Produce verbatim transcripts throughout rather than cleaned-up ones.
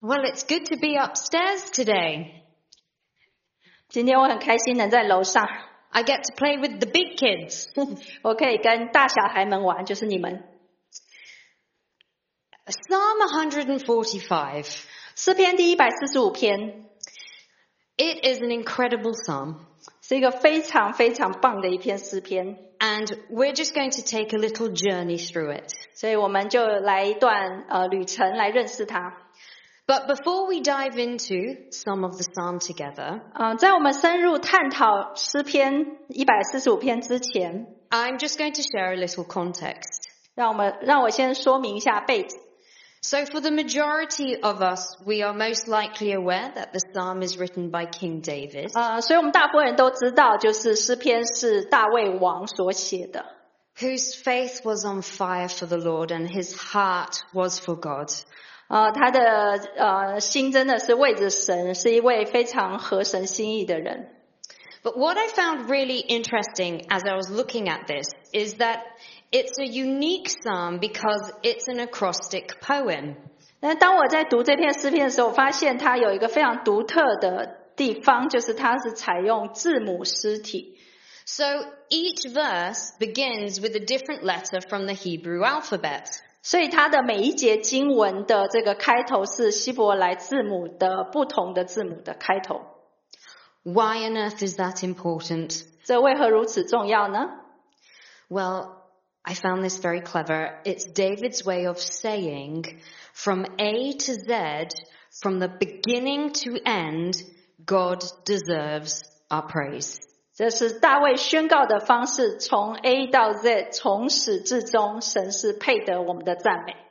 Well, it's good to be upstairs today. 今天我很开心能在楼上， I get to play with the big kids. 我可以跟大小孩们玩，就是你们。 Psalm one forty-five. 诗篇第一百四十五篇 It is an incredible psalm. 是一个非常非常棒的一篇诗篇， And we're just going to take a little journey through it. 所以我们就来一段呃旅程来认识它。 But before we dive into some of the psalm together, 嗯、在我们深入探讨诗篇一百四十五篇之前， I'm just going to share a little context. 让我们让我先说明一下背景。 So for the majority of us, we are most likely aware that the psalm is written by King David. 呃，所以我们大部分人都知道，就是诗篇是大卫王所写的。 Whose faith was on fire for the Lord and his heart was for God. 呃，他的呃心真的是为着神，是一位非常合神心意的人。 But what I found really interesting as I was looking at this is that it's a unique psalm because it's an acrostic poem. 但当我在读这篇诗篇的时候，我发现它有一个非常独特的地方，就是它是采用字母诗体。 So each verse begins with a different letter from the Hebrew alphabet. 所以它的每一节经文的这个开头是希伯来字母的不同的字母的开头。 Why on earth is that important? 这为何如此重要呢？ Well, I found this very clever. It's David's way of saying from A to Z, from the beginning to end, God deserves our praise. 这是大卫宣告的方式，从 A 到 Z， 从始至终，神是配得我们的赞美。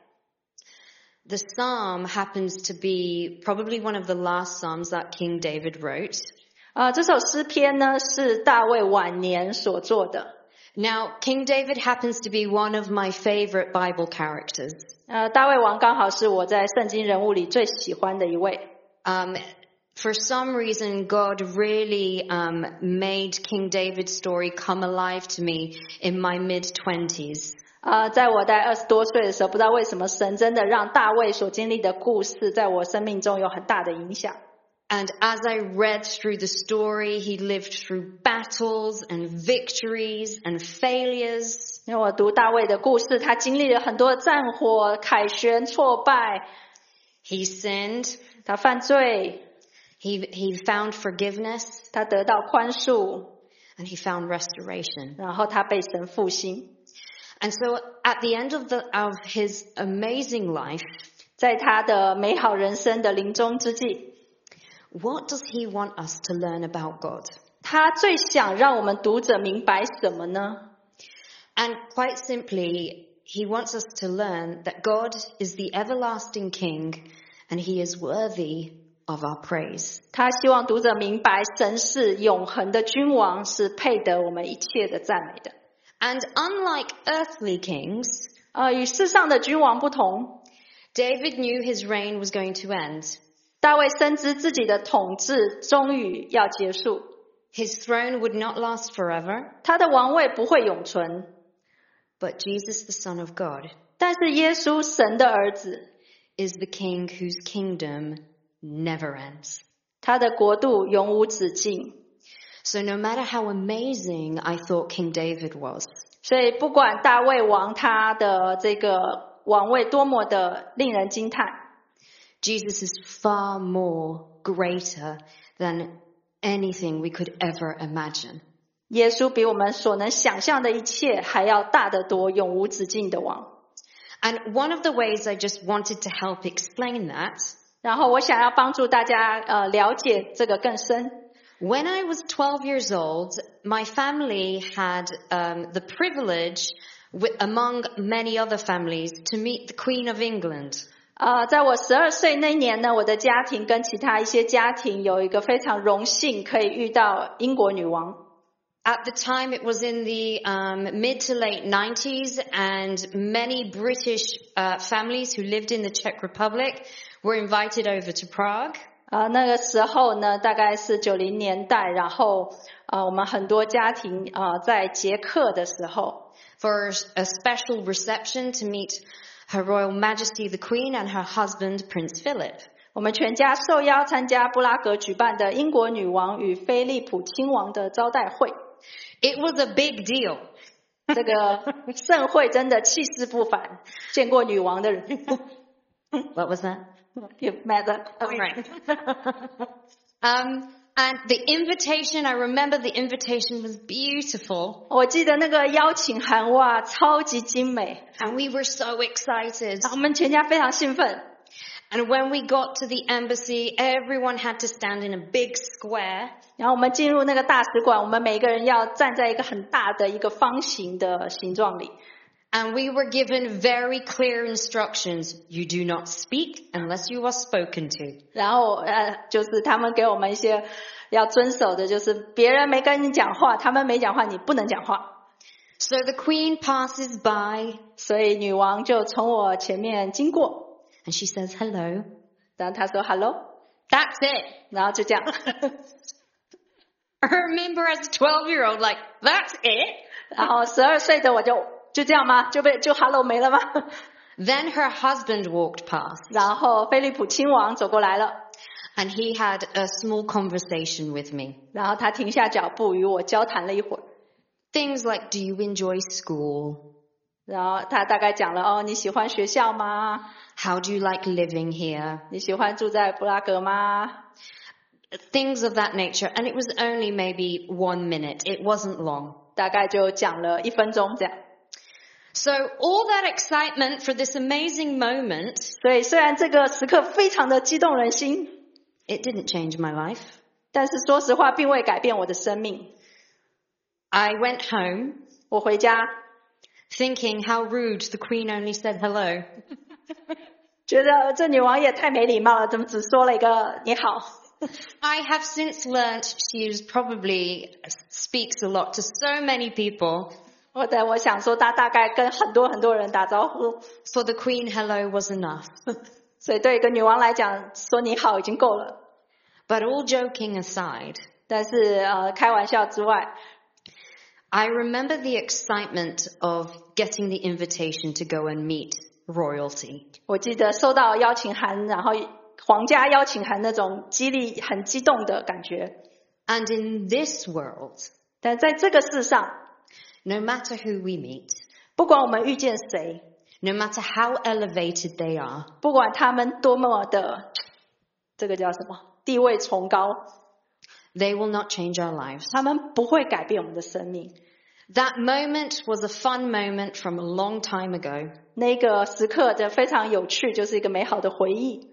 The psalm happens to be probably one of the last psalms that King David wrote. 啊、这首诗篇呢是大卫晚年所做的。 Now, King David happens to be one of my favorite Bible characters. 呃，大卫王刚好是我在圣经人物里最喜欢的一位。 Um, for some reason, God really um, made King David's story come alive to me in my mid-twenties. 啊、在我在二十多岁的时候，不知道为什么神真的让大卫所经历的故事，在我生命中有很大的影响。 And as I read through the story, he lived through battles and victories and failures. 因为我读大卫的故事，他经历了很多的战火、凯旋、挫败， He sinned. 他犯罪， He, he found forgiveness 他得到宽恕， and he found restoration. 然后他被神复兴。 And so at the end of the, of his amazing life, 在他的美好人生的临终之际， what does he want us to learn about God? 他最想让我们读者明白什么呢？ And quite simply, he wants us to learn that God is the everlasting King and he is worthy of our praise. 他希望读者明白，神是永恒的君王，是配得我们一切的赞美的。 And unlike earthly kings, 呃，与世上的君王不同， David knew his reign was going to end. 大卫深知自己的统治终于要结束， His throne would not last forever, 他的王位不会永存。 but Jesus, the Son of God, 但是耶稣，神的儿子， is the King whose kingdom never ends. 他的国度永无止境。 So no matter how amazing I thought King David was, 所以不管大卫王他的这个王位多么的令人惊叹， Jesus is far more greater than anything we could ever imagine. 耶稣比我们所能想象的一切还要大得多，永无止境的王。 And one of the ways I just wanted to help explain that, 然后我想要帮助大家呃了解这个更深。 when I was twelve years old, my family had um, the privilege, with, among many other families, to meet the Queen of England. 呃，在我十二岁那一年呢，我的家庭跟其他一些家庭有一个非常荣幸可以遇到英国女王。 At the time, it was in the um, mid to late nineties, and many British uh, families who lived in the Czech Republic were invited over to Prague. 呃，那个时候呢，大概是九零年代，然后呃，我们很多家庭呃在捷克的时候， for a special reception to meet Her Royal Majesty the Queen and her husband Prince Philip. 我们全家受邀参加布拉格举办的英国女王与菲利普亲王的招待会。 It was a big deal. 这个盛会真的气势不凡，见过女王的人。 What was that? You've met her. Oh, right. um, and the invitation, I remember the invitation was beautiful. 我记得那个邀请函哇，超级精美， And we were so excited. 我们全家非常兴奋。 And when we got to the embassy, everyone had to stand in a big square. 然后我们进入那个大使馆，我们每个人要站在一个很大的一个方形的形状里。 And we were given very clear instructions. You do not speak unless you are spoken to. 然后呃，就是他们给我们一些要遵守的，就是别人没跟你讲话，他们没讲话，你不能讲话。 So the queen passes by. 所以女王就从我前面经过。 And she says, hello. 然后她说 hello. That's it. 然后就这样。 I remember as a twelve-year-old, like, that's it. 然后十二岁的我就就这样吗？就被就 hello 没了吗？ Then her husband walked past. 然后菲利普亲王走过来了。 And he had a small conversation with me. 然后他停下脚步与我交谈了一会儿。 Things like, do you enjoy school? 然后他大概讲了，哦，你喜欢学校吗？ How do you like living here? 你喜欢住在布拉格吗？ Things of that nature. And it was only maybe one minute. It wasn't long. 大概就讲了一分钟这样。 So all that excitement for this amazing moment, 所以虽然这个时刻非常的激动人心， it didn't change my life. 但是说实话并未改变我的生命。 I went home 我回家 thinking how rude the queen only said hello. 觉得这女王也太没礼貌了，怎么只说了一个你好。 I have since learnt she is probably speaks a lot to so many people. 我的我想说她大概跟很多很多人打招呼， For the queen, hello was enough. 所以对一个女王来讲说你好已经够了。 But all joking aside, 但是呃开玩笑之外， I remember the excitement of getting the invitation to go and meet royalty. 我记得收到邀请函，然后皇家邀请函那种激励很激动的感觉。 And in this world, 但在这个世上， no matter who we meet, 不管我们遇见谁， no matter how elevated they are, 不管他们多么的这个叫什么地位崇高， they will not change our lives. 他们不会改变我们的生命。 That moment was a fun moment from a long time ago. 那个时刻的非常有趣，就是一个美好的回忆。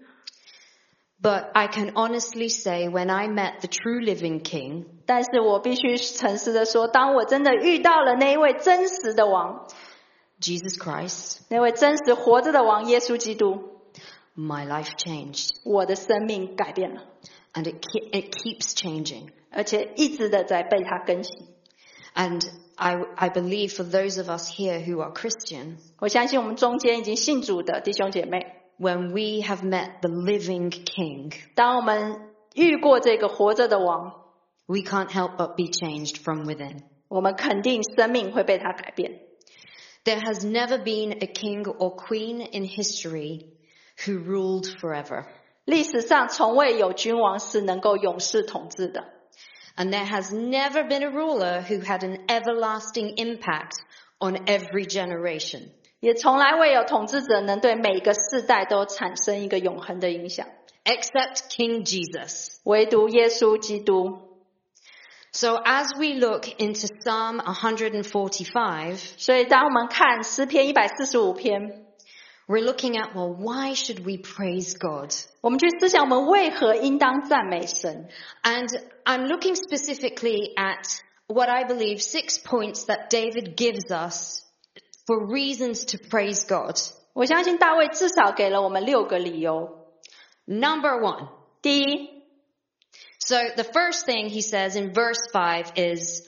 But I can honestly say when I met the true living king, 但是我必须诚实的说，当我真的遇到了那一位真实的王， Jesus Christ, 那位真实活着的王耶稣基督， my life changed. 我的生命改变了， And it, ke- it keeps changing. 而且一直的在被他更新。 And I, I believe for those of us here who are Christian, 我相信我们中间已经信主的弟兄姐妹， when we have met the living king, 当我们遇过这个活着的王， we can't help but be changed from within. 我们肯定生命会被他改变。 There has never been a king or queen in history who ruled forever. 历史上从未有君王是能够永世统治的， And there has never been a ruler who had an everlasting impact on every generation. 也从来未有统治者能对每个世代都产生一个永恒的影响， Except King Jesus. 唯独耶稣基督。 So as we look into Psalm one forty-five, 所以当我们看诗篇一百四十五篇， we're looking at, well, why should we praise God? 我们去思想我们为何应当赞美神。 And I'm looking specifically at what I believe six points that David gives us for reasons to praise God. 我相信大卫至少给了我们六个理由。 Number one. 第一， So the first thing he says in verse five is,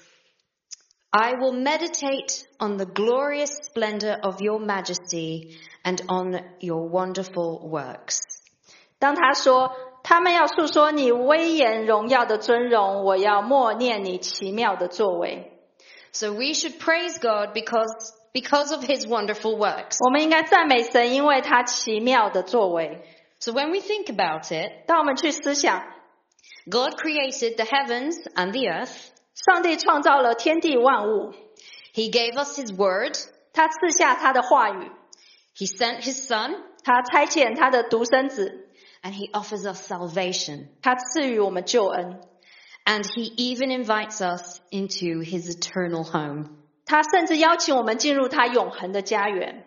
I will meditate on the glorious splendor of your majesty and on your wonderful works. 当他说他们要述说你威严荣耀的尊荣，我要默念你奇妙的作为。 So we should praise God because, because of his wonderful works. 我们应该赞美神，因为他奇妙的作为。 So when we think about it, 当我们去思想， God created the heavens and the earth. 上帝创造了天地万物， He gave us His word. 他赐下他的话语， He sent His Son. 他差遣他的独生子， And He offers us salvation. 他赐予我们救恩， And He even invites us into His eternal home. 他甚至邀请我们进入他永恒的家园。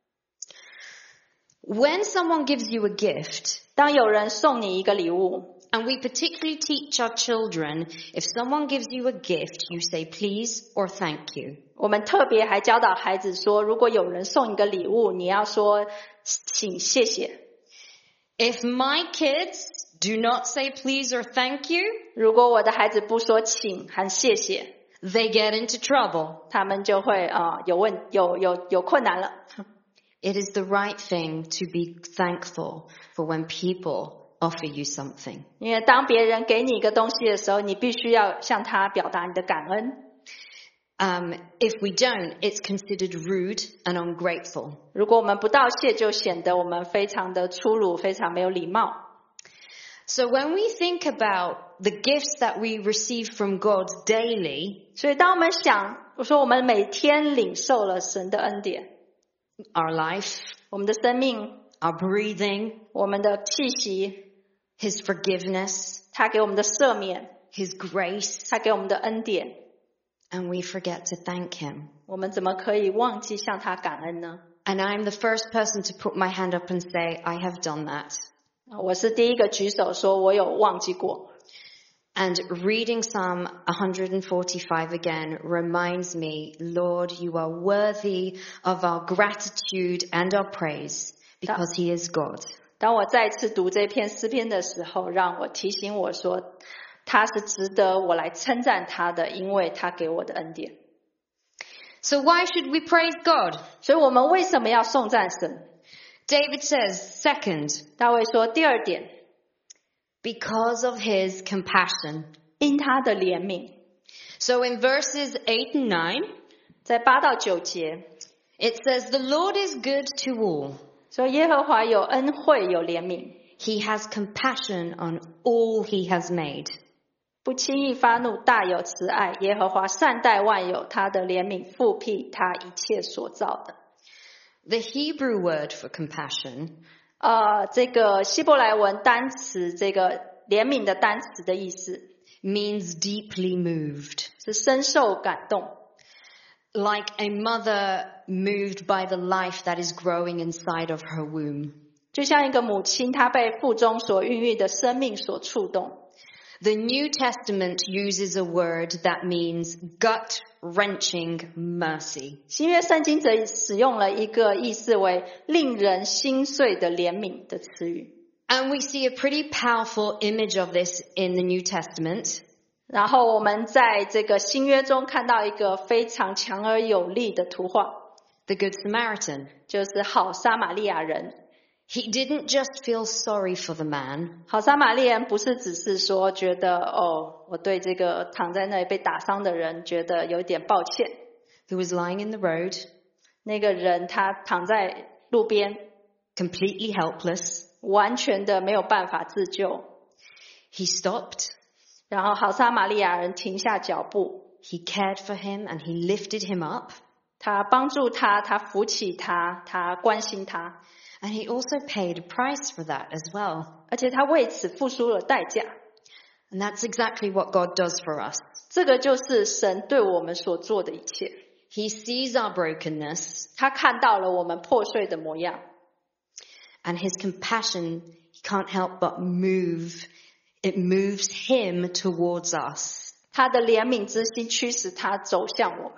When someone gives you a gift, 当有人送你一个礼物， and we particularly teach our children, if someone gives you a gift, you say please or thank you. 我们特别还教导孩子说，如果有人送一个礼物，你要说请谢谢。 If my kids do not say please or thank you, 如果我的孩子不说请和谢谢， they get into trouble. 他们就会啊、呃、有问有有有困难了。 It is the right thing to be thankful for when people offer you something. 因为当别人给你一个东西的时候，你必须要向他表达你的感恩。 Um, if we don't, it's considered rude and ungrateful. 如果我们不道谢，就显得我们非常的粗鲁，非常没有礼貌。 So when we think about the gifts that we receive from God daily, 所以当我们想，我说我们每天领受了神的恩典， our life, 我们的生命， our breathing, 我们的气息， His forgiveness, 他给我们的赦免， His grace, 他给我们的恩典， and we forget to thank Him. 我们怎么可以忘记向他感恩呢？ And I'm the first person to put my hand up and say, I have done that. 我是第一个举手说我有忘记过。 And reading Psalm one forty-five again reminds me, Lord, you are worthy of our gratitude and our praise because He is God. 当我再次读这篇诗篇的时候，让我提醒我说，他是值得我来称赞他的，因为他给我的恩典。 So why should we praise God? 所以我们为什么要颂赞神？ David says, second, 大卫说，第二点， because of His compassion. 因他的怜悯。 So in verses eight and nine, 在八到九节 it says, the Lord is good to all. 说，耶和华有恩惠有怜悯， He has compassion on all He has made. 不轻易发怒，大有慈爱。耶和华善待万有，他的怜悯复辟他一切所造的。 The Hebrew word for compassion 呃，这个希伯来文单词，这个怜悯的单词的意思 means deeply moved. 是深受感动， Like a mother moved by the life that is growing inside of her womb. 就像一个母亲，她被腹中所孕育的生命所触动。 The New Testament uses a word that means gut-wrenching mercy. 新约圣经则使用了一个意思为令人心碎的怜悯的词语。 And we see a pretty powerful image of this in the New Testament. 然后我们在这个新约中看到一个非常强而有力的图画， The Good Samaritan. 就是好撒玛利亚人。 He didn't just feel sorry for the man. 好撒玛利亚人不是只是说觉得哦，我对这个躺在那里被打伤的人觉得有点抱歉。 Who was lying in the road, 那个人他躺在路边， completely helpless. 完全的没有办法自救。 He stopped. 然后好撒玛利亚人停下脚步， He cared for him and he lifted him up. 他帮助他，他扶起他，他关心他， And he also paid a price for that as well. 而且他为此付出了代价。 And that's exactly what God does for us. 这个就是神对我们所做的一切。 He sees our brokenness 他看到了我们破碎的模样， and his compassion, he can't help but move. It moves him towards us. 他的怜悯之心驱使他走向我们。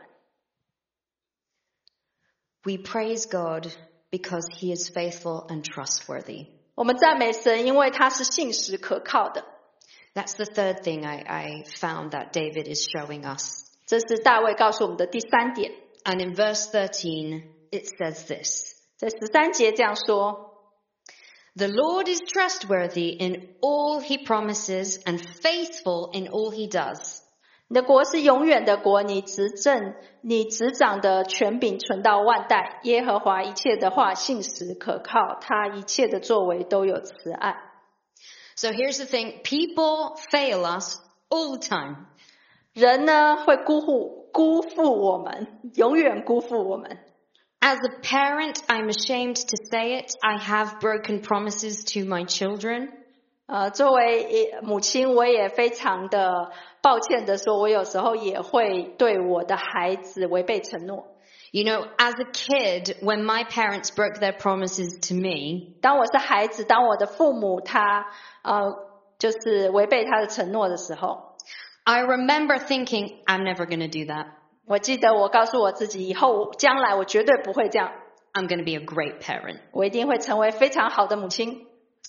We praise God because he is faithful and trustworthy. 我们赞美神，因为他是信实可靠的。 That's the third thing I, I found that David is showing us. 这是大卫告诉我们的第三点。 And in verse thirteen, it says this. 在十三节这样说， The Lord is trustworthy in all he promises and faithful in all he does. 你的国是永远的国，你执政，你执掌的权柄存到万代。耶和华一切的话信实可靠，他一切的作为都有慈爱。 So here's the thing, people fail us all the time. 人呢会辜负辜负我们，永远辜负我们。 As a parent, I'm ashamed to say it. I have broken promises to my children. 呃，作为母亲，我也非常的抱歉的说，我有时候也会对我的孩子违背承诺。 You know, as a kid, when my parents broke their promises to me, 当我是孩子，当我的父母他呃就是违背他的承诺的时候， I remember thinking, I'm never going to do that. 我记得我告诉我自己，以后将来我绝对不会这样， I'm going to be a great parent. 我一定会成为非常好的母亲。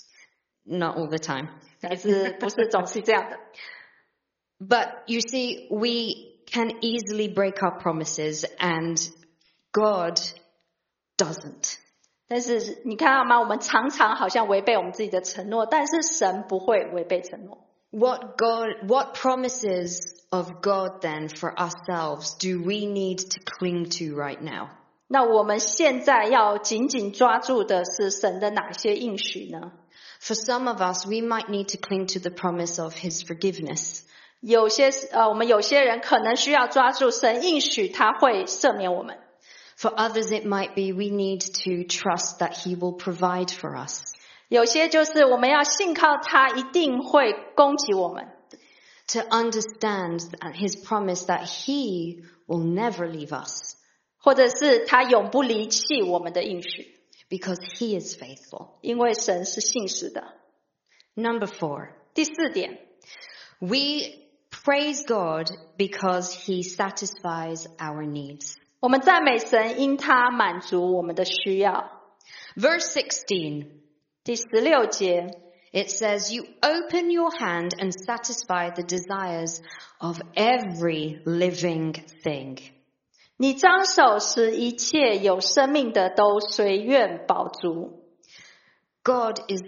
Not all the time. 但是不是总是这样的。 But you see, we can easily break our promises and God doesn't. 但是你看到吗？我们常常好像违背我们自己的承诺，但是神不会违背承诺。 What God, what promises of God then for ourselves do we need to cling to right now? 那我们现在要紧紧抓住的是神的哪些应许呢？ For some of us, we might need to cling to the promise of His forgiveness. 有些呃，我们有些人可能需要抓住神应许，他会赦免我们。 For others, it might be we need to trust that He will provide for us. 有些就是我们要信靠他，一定会供给我们。 To understand His promise that He will never leave us. 或者是他永不离弃我们的应许。 Because He is faithful. 因为神是信实的。 Number four. 第四点， We praise God because He satisfies our needs. 我们赞美神，因他满足我们的需要。 Verse sixteen. 第十六节 It says, You open your hand and satisfy the desires of every living thing. 你张手使一切有生命的都随愿饱足。 God is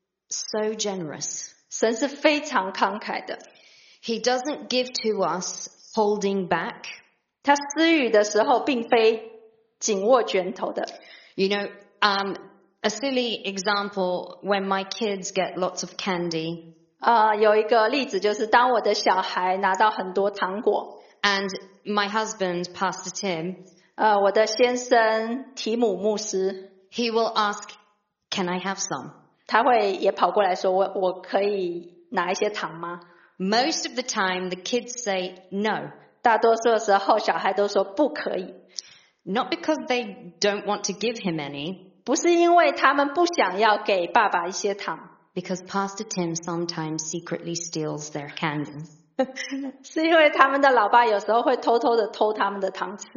so generous. 神是非常慷慨的， He doesn't give to us holding back. 他施予的时候并非紧握拳头的。 You know, um, a silly example, when my kids get lots of candy, 呃，有一个例子就是当我的小孩拿到很多糖果， and my husband, Pastor Tim, 呃，我的先生提姆牧师， he will ask, Can I have some? 他会也跑过来说，我我可以拿一些糖吗？ Most of the time, the kids say no. 大多数的时候，小孩都说不可以， Not because they don't want to give him any, 不是因为他们不想要给爸爸一些糖， because Pastor Tim sometimes secretly steals their candy. 是因为他们的老爸有时候会偷偷的偷他们的糖吃。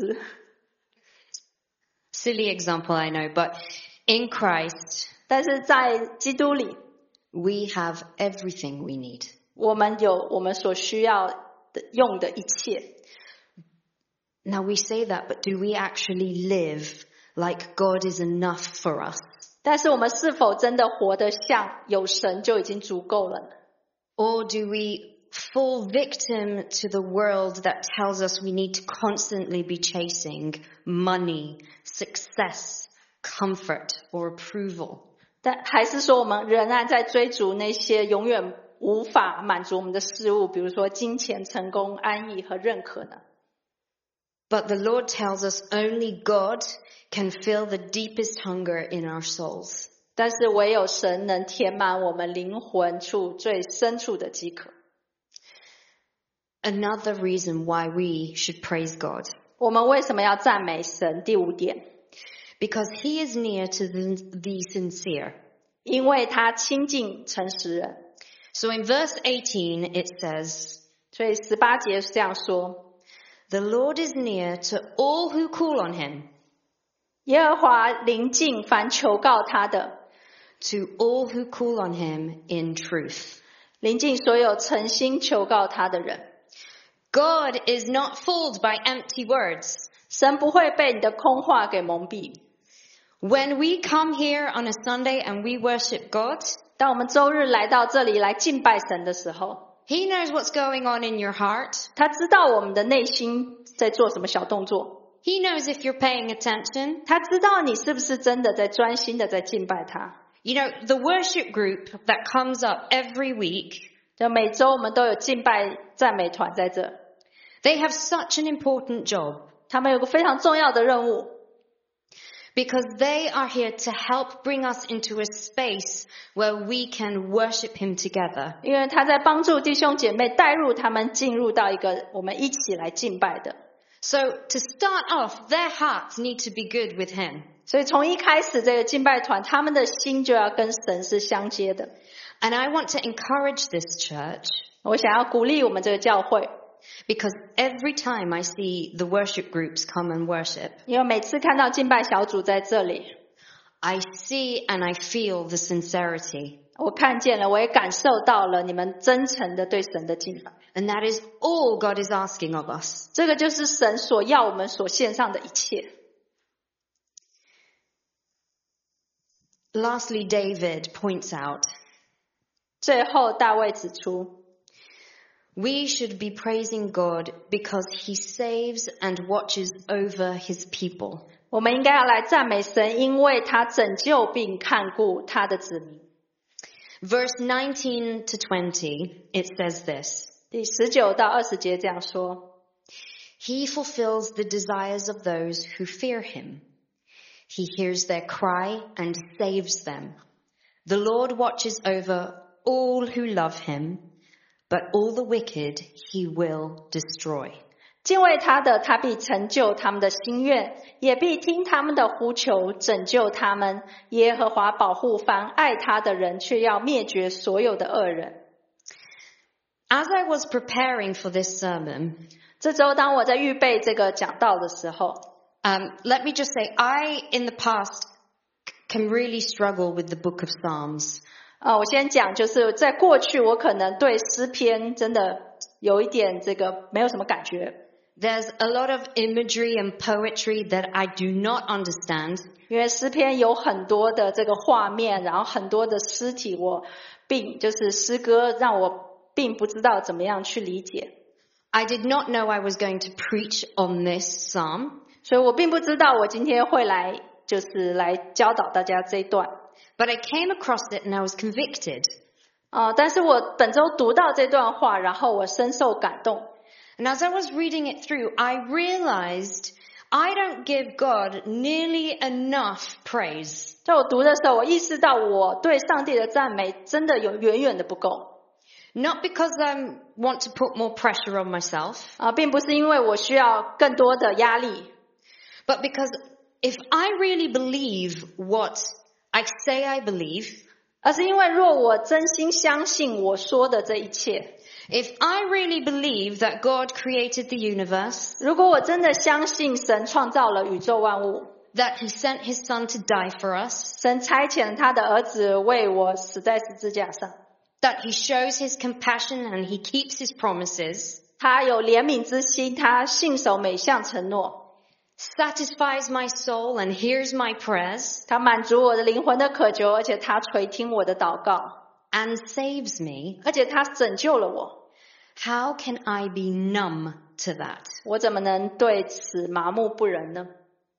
Silly example, I know, but in Christ, 但是在基督里， we have everything we need. 我们有我们所需要的用的一切。 Now we say that, but do we actually live like God is enough for us? 但是我们是否真的活得像有神就已经足够了呢？ Or do we fall victim to the world that tells us we need to constantly be chasing money, success, comfort, or approval? 但还是说我们仍然在追逐那些永远无法满足我们的事物，比如说金钱、成功、安逸和认可呢？ But the Lord tells us only God can fill the deepest hunger in our souls. 但是唯有神能填满我们灵魂处最深处的饥渴。 Another reason why we should praise God. 我们为什么要赞美神？第五点， Because He is near to the, the sincere. 因为他亲近诚实人。 So in verse eighteen it says, 所以十八节是这样说： The Lord is near to all who call on Him, 耶和华临近凡求告他的， to all who call on Him in truth. 临近所有诚心求告他的人。 God is not fooled by empty words. 神不会被你的空话给蒙蔽。 When we come here on a Sunday and we worship God, 当我们周日来到这里来敬拜神的时候， He knows what's going on in your heart. 他知道我们的内心在做什么小动作， He knows if you're paying attention. 他知道你是不是真的在专心的在敬拜他。 You know, the worship group that comes up every week, 就每周我们都有敬拜赞美团在这， they have such an important job 他们有个非常重要的任务， because they are here to help bring us into a space where we can worship him together. 因为他在帮助弟兄姐妹带入他们进入到一个我们一起来敬拜的。 So to start off, their hearts need to be good with him. 所以从一开始这个敬拜团，他们的心就要跟神是相接的。 And I want to encourage this church 我想要鼓励我们这个教会， because every time I see the worship groups come and worship, 因为每次看到敬拜小组在这里， I see and I feel the sincerity. 我看见了，我也感受到了你们真诚的对神的敬拜。 And that is all God is asking of us. 这个就是神所要我们所献上的一切。 Lastly, David points out, 最后大卫指出， we should be praising God because he saves and watches over his people. 我们应该要来赞美神，因为他拯救并看顾他的子民。 Verse nineteen to twenty, it says this, 第十九到二十节这样说， he fulfills the desires of those who fear him. He hears their cry and saves them. The Lord watches over all who love him, but all the wicked he will destroy. 敬畏他的，他必成就他们的心愿，也必听他们的呼求，拯救他们。耶和华保护凡爱他的人，却要灭绝所有的恶人。 As I was preparing for this sermon, 这周当我在预备这个讲道的时候， um, let me just say, I, in the past, can really struggle with the book of Psalms. 呃，我先讲，就是在过去我可能对诗篇真的有一点这个没有什么感觉。 There's a lot of imagery and poetry that I do not understand. 因为诗篇有很多的这个画面，然后很多的诗体，我并就是诗歌让我并不知道怎么样去理解。 I did not know I was going to preach on this psalm. 所以我并不知道我今天会来就是来教导大家这一段。 But I came across it and I was convicted. 呃，但是我本周读到这段话，然后我深受感动。 And as I was reading it through, I realized I don't give God nearly enough praise. 在我读的时候，我意识到我对上帝的赞美真的有远远的不够。 Not because I want to put more pressure on myself, 啊、并不是因为我需要更多的压力， but because if I really believe what I say I believe, 而是因为若我真心相信我说的这一切， if I really believe that God created the universe, 如果我真的相信神创造了宇宙万物， that he sent his son to die for us, 神差遣他的儿子为我死在十字架上， that he shows his compassion and he keeps his promises, 他有怜悯之心，他信守每项承诺， satisfies my soul and hears my prayers, 他满足我的灵魂的渴求，而且他垂听我的祷告， and saves me, 而且他拯救了我。 how can I be numb to that? 我怎么能对此麻木不仁呢？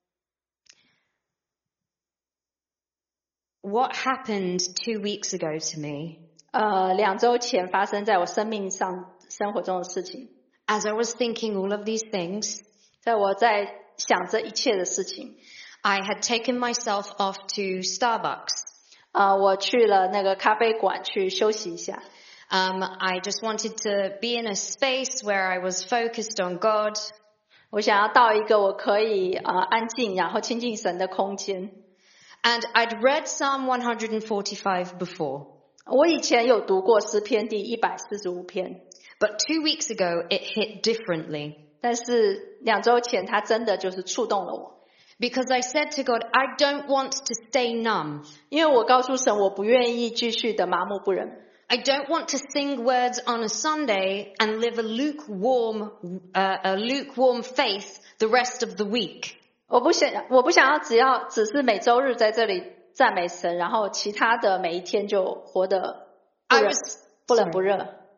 What happened two weeks ago to me, 呃，两周前发生在我生命上、生活中的事情， as I was thinking all of these things, 在我在想这一切的事情， I had taken myself off to Starbucks. 呃，我去了那个咖啡馆去休息一下。 Um, I just wanted to be in a space where I was focused on God. 我想要到一个我可以呃安静，然后亲近神的空间。 And I'd read Psalm one forty-five before. 我以前有读过诗篇第一百四十五篇， But two weeks ago, it hit differently. 但是两周前它真的就是触动了我， Because I said to God, I don't want to stay numb. 因为我告诉神，我不愿意继续的麻木不仁。 I don't want to sing words on a Sunday and live a lukewarm, uh, a lukewarm faith the rest of the week. 我不想，我不想要只要只是每周日在这里赞美神，然后其他的每一天就活得不 I 冷 was, 不冷不热。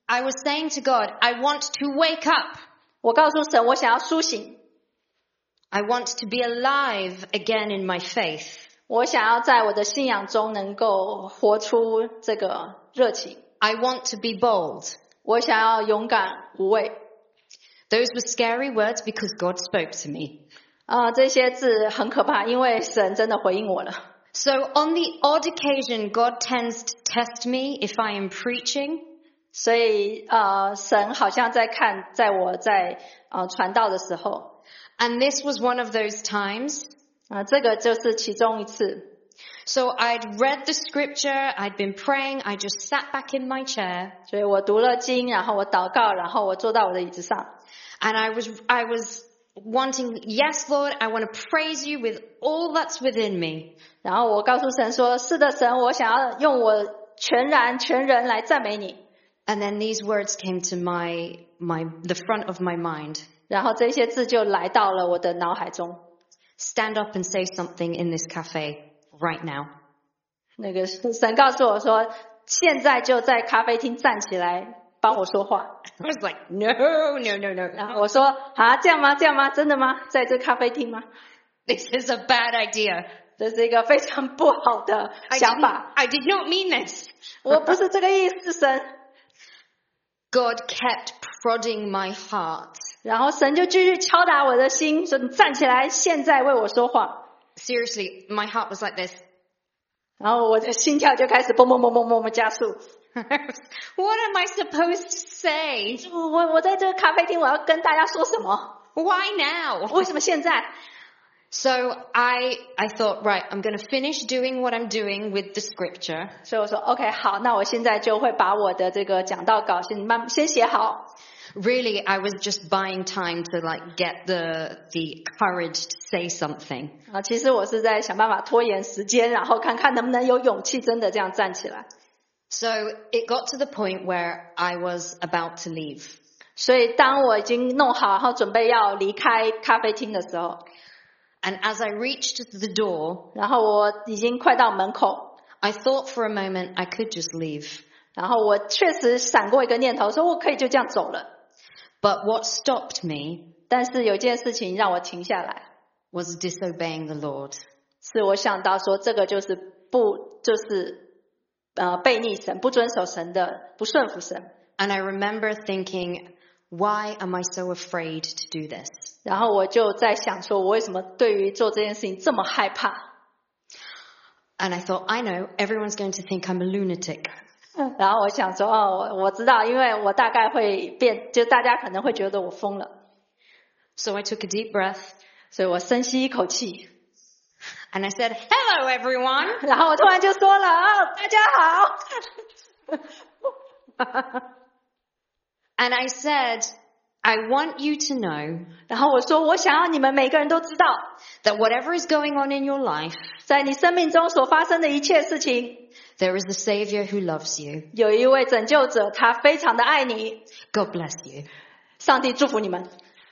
I was saying to God, I want to wake up. 我告诉神，我想要苏醒， I want to be alive again in my faith. 我想要在我的信仰中能够活出这个热情， I want to be bold. 我想要勇敢无畏。 Those were scary words because God spoke to me. 啊、这些字很可怕，因为神真的回应我了。 So on the odd occasion, God tends to test me if I am preaching. 所以呃，神好像在看，在我在呃传道的时候， And this was one of those times. 啊、这个就是其中一次。 So I'd read the scripture, I'd been praying, I just sat back in my chair. 所以我读了经，然后我祷告，然后我坐到我的椅子上， And I was, I was wanting, yes, Lord, I want to praise you with all that's within me. 然后我告诉神说：“是的，神，我想要用我全然全人来赞美你。” And then these words came to my, my, the front of my mind. 然后这些字就来到了我的脑海中。 Stand up and say something in this cafe right now. 那个神告诉我说：“现在就在咖啡厅站起来，帮我说话。” I was like, no, no, no, no. 然后我说：“啊，这样吗？这样吗？真的吗？在这咖啡厅吗？ This is a bad idea. 这是一个非常不好的 I 想 didn't, 法。 I did not mean this. 我不是这个意思，神。” God kept prodding my heart. 然后神就继续敲打我的心，说：“你站起来，现在为我说话。” Seriously, my heart was like this. 然后我的心跳就开始蹦蹦蹦蹦蹦蹦加速。 What am I supposed to say? 我我在这个咖啡厅，我要跟大家说什么？ Why now? 为什么现在？ So I, I thought, right, I'm going to finish doing what I'm doing with the scripture. 所以我说 OK 好，那我现在就会把我的这个讲道稿先慢先写好。 Really, I was just buying time to like get the, the courage to say something. 啊，其实我是在想办法拖延时间，然后看看能不能有勇气真的这样站起来。 So it got to the point where I was about to leave. 所以当我已经弄好，然后准备要离开咖啡厅的时候， And as I reached the door, 然后我已经快到门口， I thought for a moment I could just leave. 然后我确实闪过一个念头，说我可以就这样走了。 But what stopped me 但是有件事情让我停下来， was disobeying the Lord. 是我想到说这个就是不就是呃背逆神、不遵守神的、不顺服神。 And I remember thinking, why am I so afraid to do this? 然后我就在想说，我为什么对于做这件事情这么害怕？ And I thought, I know, everyone's going to think I'm a lunatic. 然后我想说，哦，我我知道，因为我大概会变，就大家可能会觉得我疯了， So I took a deep breath 所以我深吸一口气， and I said, hello, everyone. 然后我突然就说了，哦，大家好。 And I said, I want you to know 然后我说，我想要你们每个人都知道， that whatever is going on in your life, 在你生命中所发生的一切事情， there is a Savior who loves you. 有一位拯救者，他非常的爱你。 God bless you. 上帝祝福你们。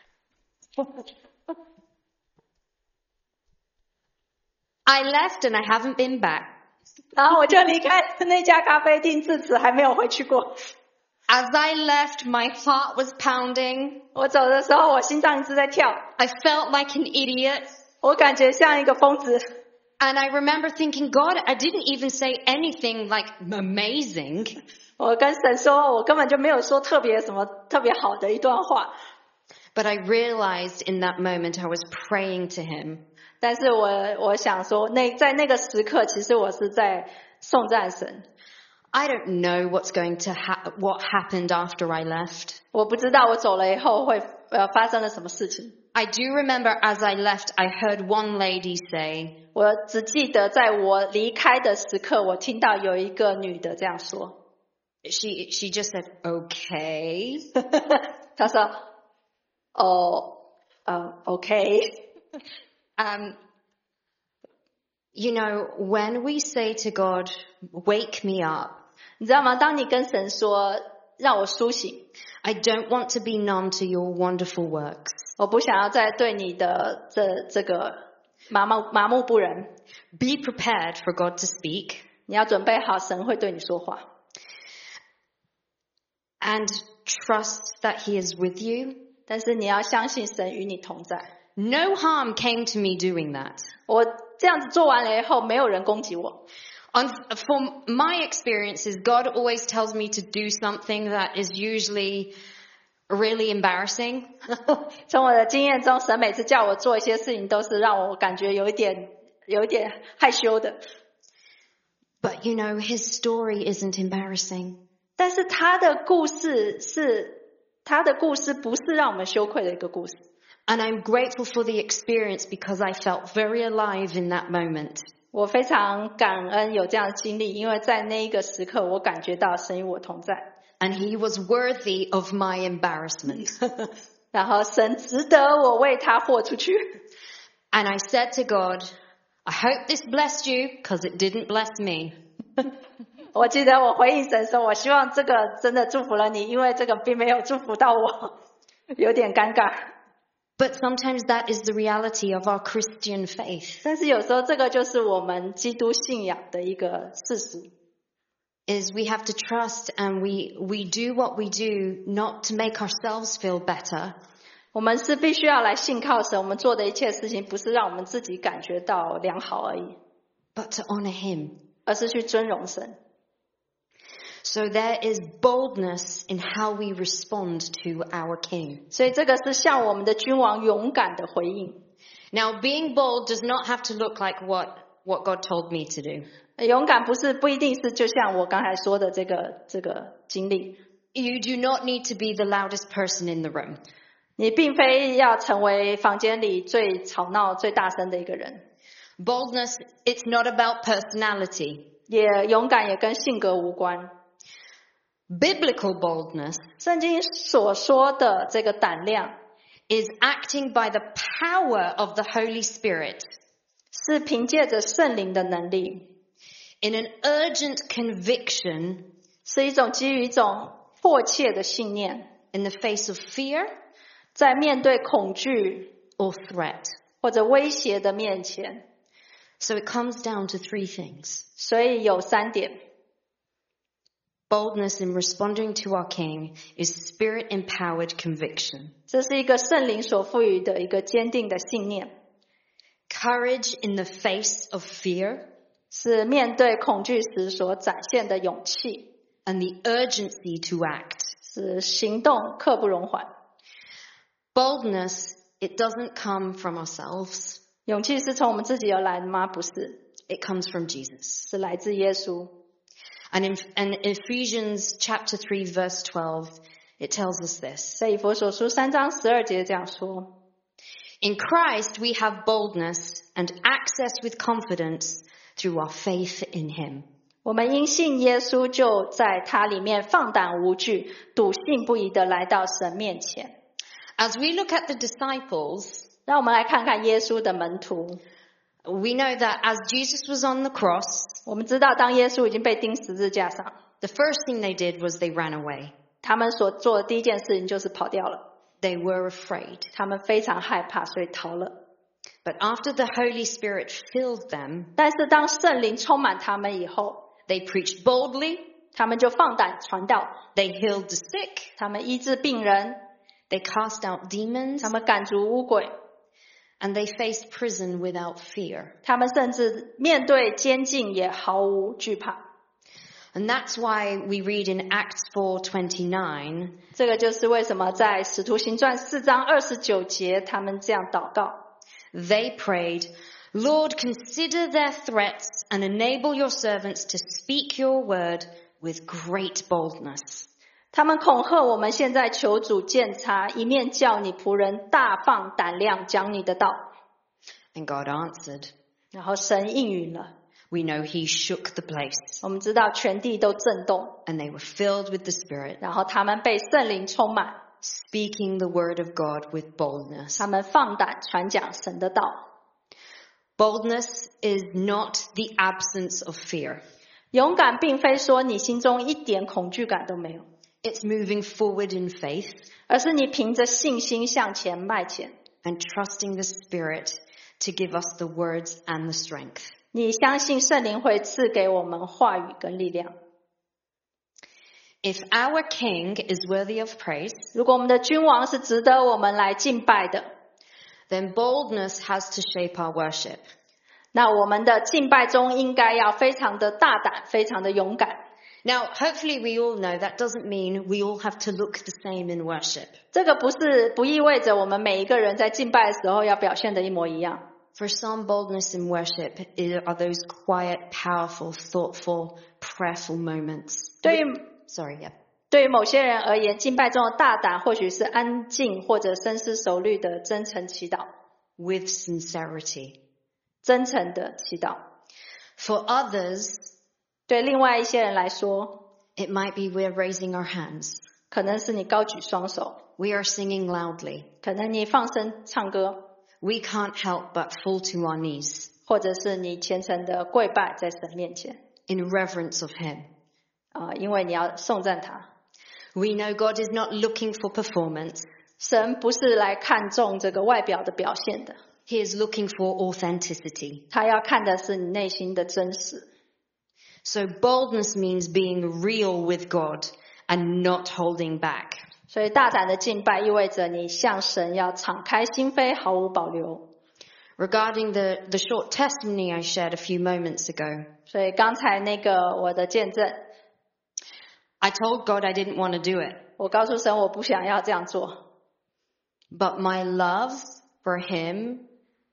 I left and I haven't been back. 然后我就离开那家咖啡厅，自此还没有回去过。 As I left, my heart was pounding. 我走的时候，我心脏一直在跳， I felt like an idiot. 我感觉像一个疯子。 And I remember thinking, God, I didn't even say anything like amazing. 我跟神说，我根本就没有说特别什么特别好的一段话， But I realized in that moment I was praying to him. 但是我我想说，那在那个时刻，其实我是在颂赞神。 I don't know what's going to ha- what happened after I left. 我不知道我走了以后会呃发生了什么事情。 I do remember as I left, I heard one lady say, 我只记得在我离开的时刻，我听到有一个女的这样说， she, she just said, okay. 她说：“哦，呃 ，OK。” Um, you know, when we say to God, wake me up, 你知道吗？当你跟神说让我苏醒， I don't want to be numb to your wonderful works. 我不想要再对你的这这个麻木麻木不仁。 Be prepared for God to speak. 你要准备好，神会对你说话。 And trust that he is with you. 但是你要相信神与你同在。 No harm came to me doing that. 我这样子做完了以后，没有人攻击我。 On, from my experiences, God always tells me to do something that is usually really embarrassing. 从我的经验中，神每次叫我做一些事情，都是让我感觉有一点、有一点害羞的。 But you know, his story isn't embarrassing. 但是他的故事是，他的故事不是让我们羞愧的一个故事。 And I'm grateful for the experience because I felt very alive in that moment. 我非常感恩有这样的经历，因为在那一个时刻，我感觉到神与我同在。 And he was worthy of my embarrassment. 然后神值得我为他豁出去。 And I said to God, I hope this blessed you because it didn't bless me. 我记得我回应神说，我希望这个真的祝福了你，因为这个并没有祝福到我，有点尴尬。 But sometimes that is the reality of our Christian faith. 但是有时候这个就是我们基督信仰的一个事实。 Is we have to trust and we, we do what we do not to make ourselves feel better. 我们是必须要来信靠神，我们做的一切事情不是让我们自己感觉到良好而已， but to honor him. 而是去尊荣神。 So there is boldness in how we respond to our king. 所以这个是向我们的君王勇敢的回应。 Now, being bold does not have to look like what, what God told me to do. 勇敢不是不一定是就像我刚才说的这个这个经历。 You do not need to be the loudest person in the room. 你并非要成为房间里最吵闹、最大声的一个人。 Boldness, it's not about personality. 也勇敢也跟性格无关。 Biblical boldness 圣经所说的这个胆量 is acting by the power of the Holy Spirit 是凭借着圣灵的能力， in an urgent conviction 是一种基于一种迫切的信念， in the face of fear 在面对恐惧 or threat. 或者威胁的面前。 So it comes down to three things. 所以有三点。 Boldness in responding to our King is spirit-empowered conviction. 这是一个圣灵所赋予的一个坚定的信念， Courage in the face of fear 是面对恐惧时所展现的勇气， and the urgency to act. 是行动刻不容缓。 Boldness, it doesn't come from ourselves. 勇气是从我们自己而来的吗？不是， It comes from Jesus. 是来自耶稣。 And in, and Ephesians chapter three verse twelve, it tells us this. 在以弗所书三章十二节这样说， In Christ we have boldness and access with confidence through our faith in him. 我们因信耶稣，就在他里面放胆无惧，笃信不疑的来到神面前。 As we look at the disciples, 让我们来看看耶稣的门徒。 we know that as Jesus was on the cross, 我们知道当耶稣已经被钉十字架上， the first thing they did was they ran away. 他们所做的第一件事情就是跑掉了。 They were afraid. 他们非常害怕，所以逃了。 But after the Holy Spirit filled them, 但是当圣灵充满他们以后， they preached boldly, 他们就放胆传道， they healed the sick, 他们医治病人， they cast out demons, 他们赶逐污鬼， and they faced prison without fear. 他们甚至面对监禁也毫无惧怕。 And that's why we read in Acts four twenty-nine, 这个就是为什么在使徒行传四章二十九节他们这样祷告。 they prayed, Lord, consider their threats and enable your servants to speak your word with great boldness. 他们恐吓我们，现在求主鉴察，一面叫你仆人大放胆量讲你的道。 And God answered. 然后神应允了， We know he shook the place, 我们知道全地都震动， and they were filled with the Spirit, 然后他们被圣灵充满， speaking the word of God with boldness. 他们放胆传讲神的道。 Boldness is not the absence of fear. 勇敢并非说你心中一点恐惧感都没有， It's moving forward in faith 而是你凭着信心向前迈前， and trusting the Spirit to give us the words and the strength. 你相信圣灵会赐给我们话语跟力量。 If our king is worthy of praise, 如果我们的君王是值得我们来敬拜的， then boldness has to shape our worship. 那我们的敬拜中应该要非常的大胆，非常的勇敢。 Now, hopefully we all know that doesn't mean we all have to look the same in worship. 这个不是不意味着我们每一个人在敬拜的时候要表现的一模一样。 For some, boldness in worship are those quiet, powerful, thoughtful, prayerful moments. 对于 Sorry, yeah. 对于某些人而言，敬拜中的大胆或许是安静或者深思熟虑的真诚祈祷， With sincerity. 真诚的祈祷。 For others, 对另外一些人来说， it might be we're raising our hands. 可能是你高举双手， We are singing loudly. 可能你放声唱歌， We can't help but fall to our knees 或者是你虔诚的跪拜在神面前， in reverence of Him. 啊、因为你要颂赞他。 We know God is not looking for performance. 神不是来看重这个外表的表现的， He is looking for authenticity. 他要看的是你内心的真实。 So boldness means being real with God and not holding back. 所以大胆的敬拜意味着你向神要敞开心扉，毫无保留。 Regarding the, the short testimony I shared a few moments ago, 所以刚才那个我的见证， I told God I didn't want to do it, 我告诉神我不想要这样做， but my love for Him,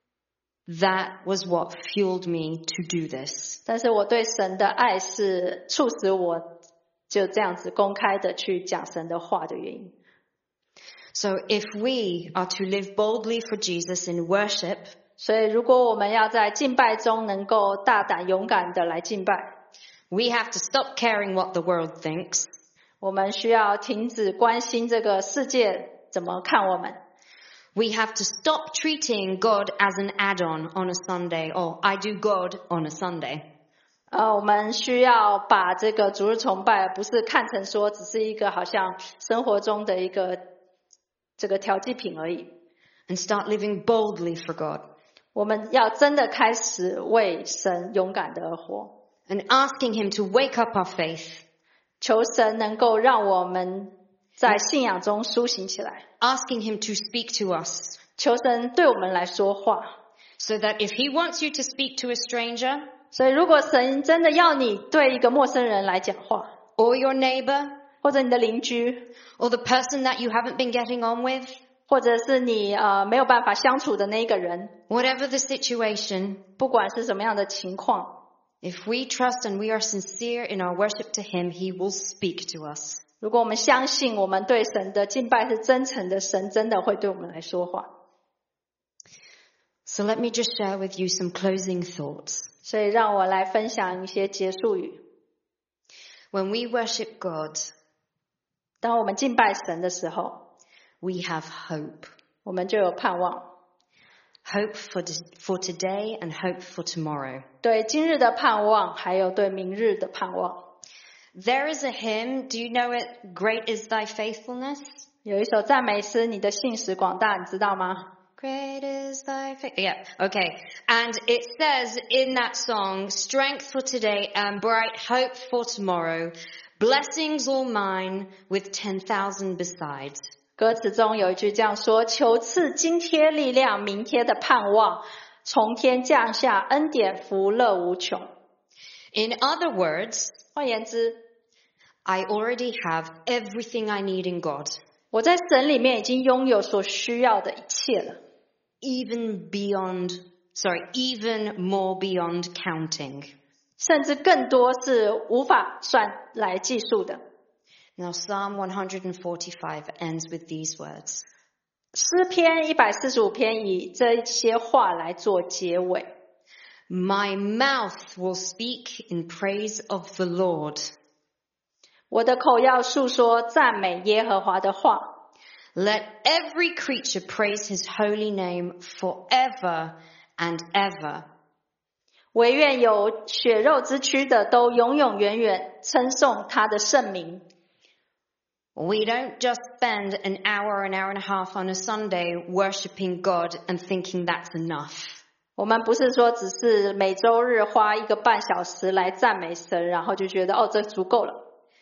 that was what fueled me to do this. 但是我对神的爱是促使我就这样子公开的去讲神的话的原因。 So if we are to live boldly for Jesus in worship, 所以如果我们要在敬拜中能够大胆勇敢的来敬拜， we have to stop caring what the world thinks, 我们需要停止关心这个世界怎么看我们。 we have to stop treating God as an add-on on a Sunday, or I do God on a Sunday. 呃，我们需要把这个主日崇拜不是看成说只是一个好像生活中的一个这个调剂品而已， And start living boldly for God 我们要真的开始为神勇敢的而活， and asking Him to wake up our faith, 求神能够让我们在信仰中苏醒起来， asking Him to speak to us, 求神对我们来说话。 so that if He wants you to speak to a stranger 所以如果神真的要你对一个陌生人来讲话， or your neighbor 或者你的邻居， or the person that you haven't been getting on with, 或者是你呃没有办法相处的那一个人， whatever the situation, 不管是什么样的情况， if we trust and we are sincere in our worship to Him, He will speak to us. 如果我们相信我们对神的敬拜是真诚的，神真的会对我们来说话。 So let me just share with you some closing thoughts. 所以让我来分享一些结束语。 When we worship God, 当我们敬拜神的时候， we have hope. 我们就有盼望， Hope for, for today and hope for tomorrow. 对今日的盼望，还有对明日的盼望。 There is a hymn, do you know it? Great is thy faithfulness. 有一首赞美诗，你的信实广大，你知道吗？ Great is thy faith. Yeah, okay. And it says in that song, strength for today and bright hope for tomorrow, blessings all mine with ten thousand besides. 歌词中有一句这样说：求赐今天力量，明天的盼望，从天降下恩典，福乐无穷。 In other words, 换言之， I already have everything I need in God, 我在神里面已经拥有所需要的一切了， even beyond, sorry, even more beyond counting. 甚至更多是无法算来计数的。 Now Psalm one forty-five ends with these words. 诗篇一百四十五篇以这些话来做结尾。 My mouth will speak in praise of the Lord. 我的口要述说赞美耶和华的话。 Let every creature praise his holy name forever and ever. 惟愿有血肉之躯的都永永远远称颂他的圣名。 We don't just spend an hour, an hour and a half on a Sunday worshiping God and thinking that's enough. 我们不是说只是每周日花一个半小时来赞美神，然后就觉得哦这足够了。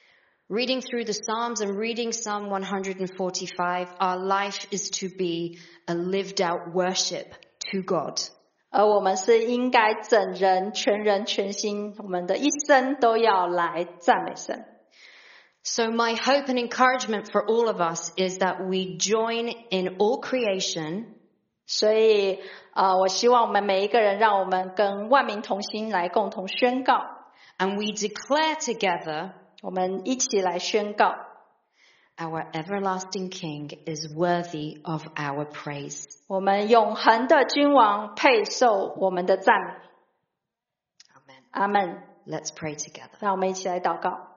Reading through the Psalms and reading Psalm one forty-five, our life is to be a lived out worship to God. 而我们是应该整人、全人、全心，我们的一生都要来赞美神。 So my hope and encouragement for all of us is that we join in all creation. 所以，呃，我希望我们每一个人，让我们跟万民同心来共同宣告。 And we declare together, 我们一起来宣告 our everlasting King is worthy of our praise. 我们永恒的君王配受我们的赞美。 Amen. 阿们。 Let's pray together. 让我们一起来祷告。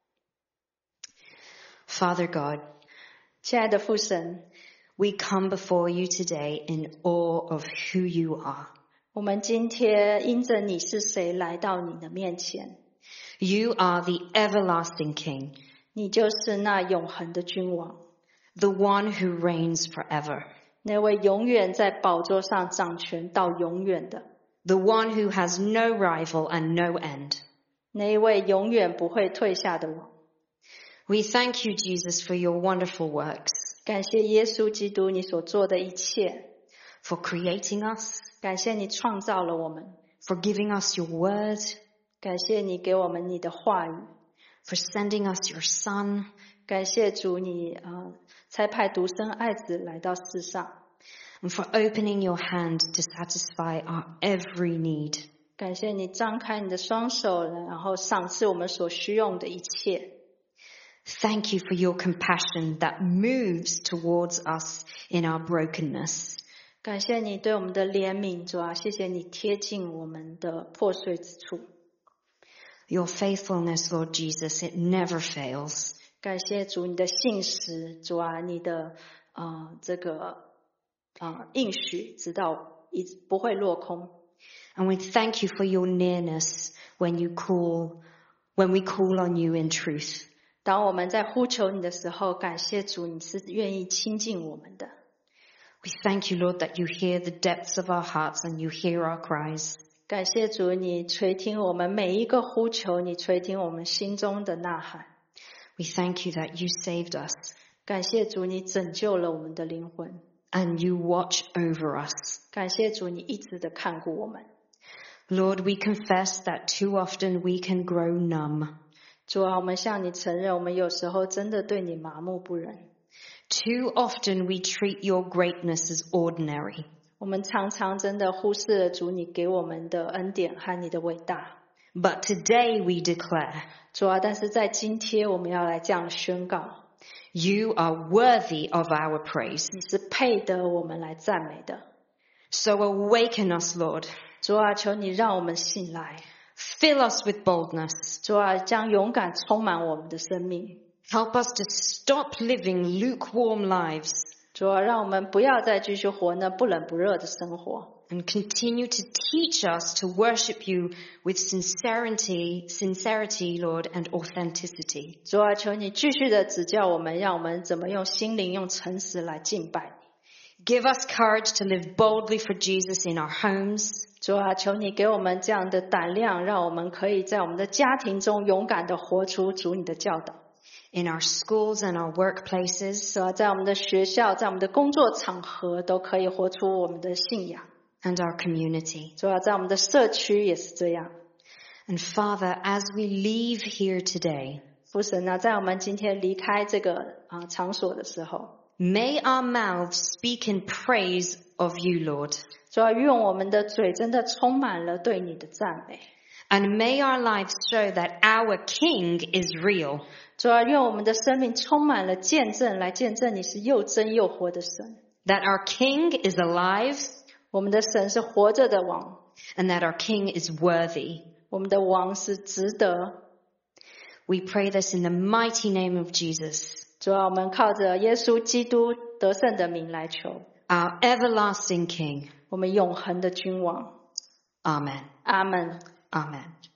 Father God, 亲爱的父神， we come before you today in awe of who you are. 我们今天因着你是谁来到你的面前， You are the everlasting King, 你就是那永恒的君王， the one who reigns forever, 那位永远在宝座上掌权到永远的， the one who has no rival and no end. 那一位永远不会退下的王。 We thank you, Jesus, for your wonderful works, 感谢耶稣基督你所做的一切， for creating us, 感谢你创造了我们， for giving us your word, 感谢你给我们你的话语， for sending us your Son, 感谢主你呃差派独生爱子来到世上， and for opening your hand to satisfy our every need. 感谢你张开你的双手，然后赏赐我们所需用的一切。 Thank you for your compassion that moves towards us in our brokenness. 感谢你对我们的怜悯，主啊，谢谢你贴近我们的破碎之处。 Your faithfulness, Lord Jesus, it never fails. 感谢主你的信实，主啊，你的呃这个呃应许，直到一直不会落空。 And we thank you for your nearness when you call, when we call on you in truth. 当我们在呼求你的时候，感谢主你是愿意亲近我们的。 We thank you, Lord, that you hear the depths of our hearts and you hear our cries. 感谢主你垂听我们每一个呼求，你垂听我们心中的呐喊。 We thank you that you saved us 感谢主你拯救了我们的灵魂。 and you watch over us. 感谢主你一直的看顾我们。 Lord, we confess that too often we can grow numb. 主啊，我们向你承认，我们有时候真的对你麻木不仁。 Too often we treat your greatness as ordinary. 我们常常真的忽视了主你给我们的恩典和你的伟大。 But today we declare, 主啊，但是在今天我们要来这样宣告， you are worthy of our praise. 你是配得我们来赞美的。 So awaken us, Lord. 主啊，求你让我们醒来。 Fill us with boldness. 主啊，将勇敢充满我们的生命。 Help us to stop living lukewarm lives 主啊，让我们不要再继续活那不冷不热的生活， and continue to teach us to worship you with sincerity, sincerity, Lord, and authenticity. 主啊，求你继续的指教我们，让我们怎么用心灵、用诚实来敬拜你。 Give us courage to live boldly for Jesus in our homes, 主啊，求你给我们这样的胆量，让我们可以在我们的家庭中勇敢的活出主你的教导。 in our schools and our workplaces, 主啊，在我们的学校，在我们的工作场合，都可以活出我们的信仰。 and our community. 主啊，在我们的社区也是这样。 And Father, as we leave here today, 父神啊，在我们今天离开这个啊、呃、场所的时候， may our mouths speak in praise of you, Lord. 主啊，愿我们的嘴真的充满了对你的赞美。 And may our lives show that our King is real. 主啊，愿我们的生命充满了见证，来见证你是又真又活的神。 That our King is alive 我们的神是活着的王， and that our King is worthy. 我们的王是值得。 We pray this in the mighty name of Jesus, 主啊，我们靠着耶稣基督得胜的名来求， our everlasting King. 我们永恒的君王。 Amen. 阿们。 Amen.